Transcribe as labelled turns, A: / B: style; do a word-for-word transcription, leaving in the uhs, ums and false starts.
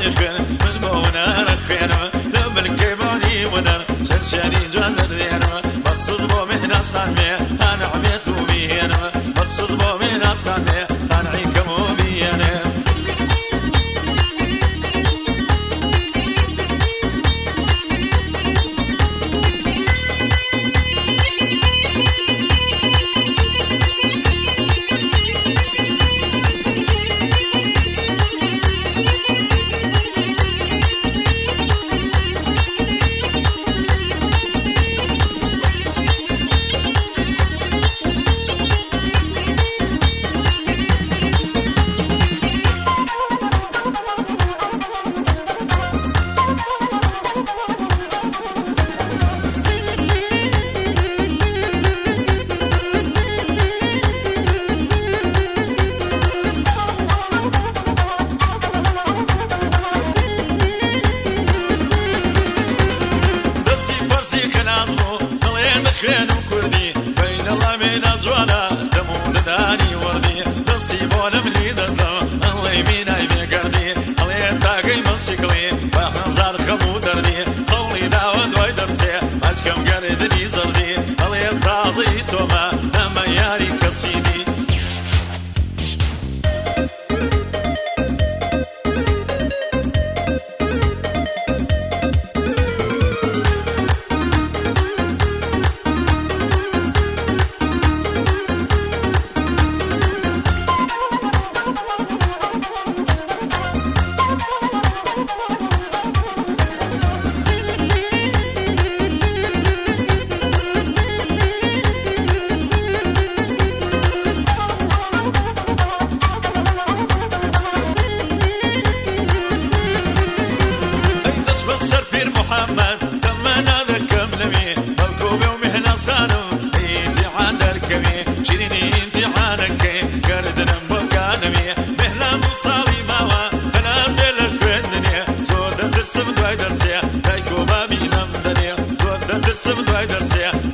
A: خير من مونا رخينا لما الكيباني ونر شرشاني جان دينا مقصود بو من ناس خانمي انا عميتو بينا مقصود بو من ناس خانمي انا عيكمو بينا خين وكردي بين الله من أجوانا دمو لداني وردي نصيبو لملي دردو الله يمينا يمي قردي الله يتاقي مسيقلي باحنا زار خمو دردي قولي داود واي درسي ماجكم قردني زردي الله يتازي توما اما ياري كسيدي السفير محمد تمنا ذكم لمي ملكوبي ومهناس خانم ايدي عند الكمي شيريني امتحانك قردنا مبقانمي مهنا مصالي ماما انا بدلك في الدنيا زود درس بدواي درسيا تايكو بابي نمدنيا زود درس بدواي درسيا